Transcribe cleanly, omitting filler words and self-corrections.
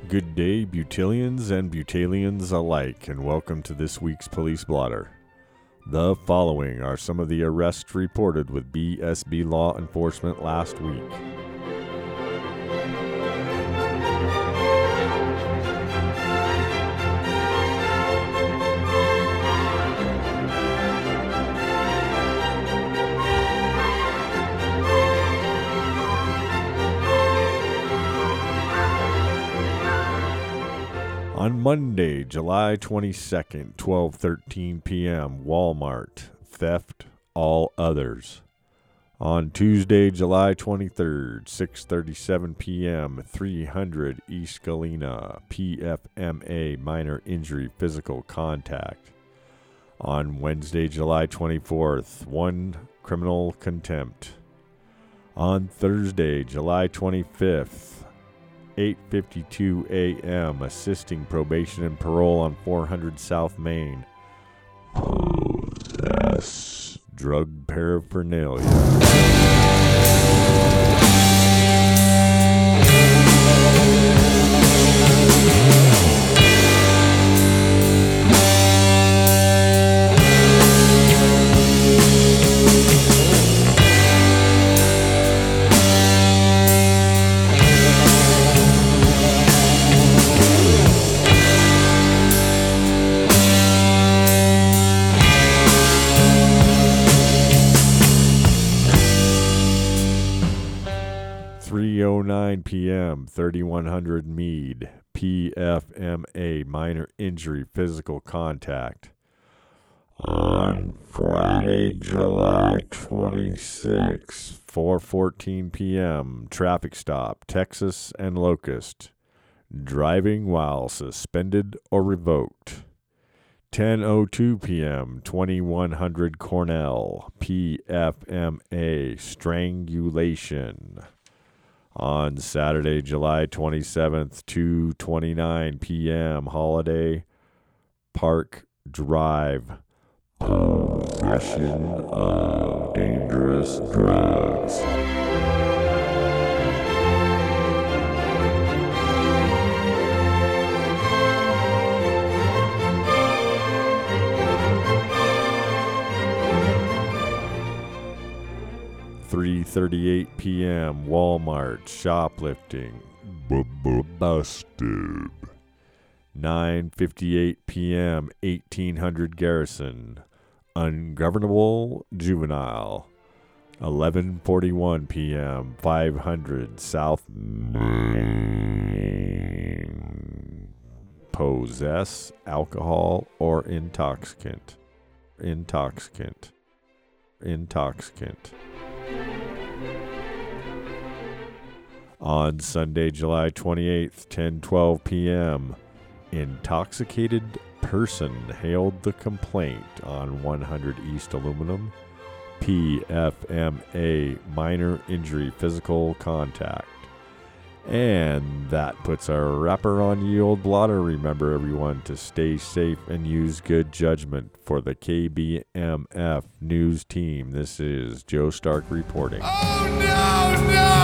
Good day, Butylians and Butalians alike, and welcome to this week's Police Blotter. The following are some of the arrests reported with BSB law enforcement last week. On Monday, July 22nd, 12:13 p.m., Walmart, theft, all others. On Tuesday, July 23rd, 6:37 p.m., 300 East Galena, PFMA, minor injury, physical contact. On Wednesday, July 24th, 1 criminal contempt. On Thursday, July 25th, 8:52 a.m., assisting probation and parole on 400 South Main. Possess drug paraphernalia. p.m., 3100 Mead, PFMA, minor injury, physical contact. On Friday, July 26, 4:14 p.m., traffic stop, Texas and Locust. Driving while suspended or revoked. 10:02 p.m., 2100 Cornell, PFMA, strangulation. On Saturday, July 27th, 2:29 p.m., Holiday Park Drive. Possession of dangerous drugs. .38 p.m. Walmart shoplifting. Busted. 9:58 p.m. 1800 Garrison. Ungovernable juvenile. 11:41 p.m. 500 South Main. Possess alcohol or intoxicant. Intoxicant. On Sunday, July 28th, 10:12 p.m., intoxicated person hailed the complaint on 100 East Aluminum, PFMA, minor injury, physical contact. And that puts our wrapper on ye old blotter. Remember, everyone, to stay safe and use good judgment. For the KBMF News Team, this is Joe Stark reporting. Oh, no!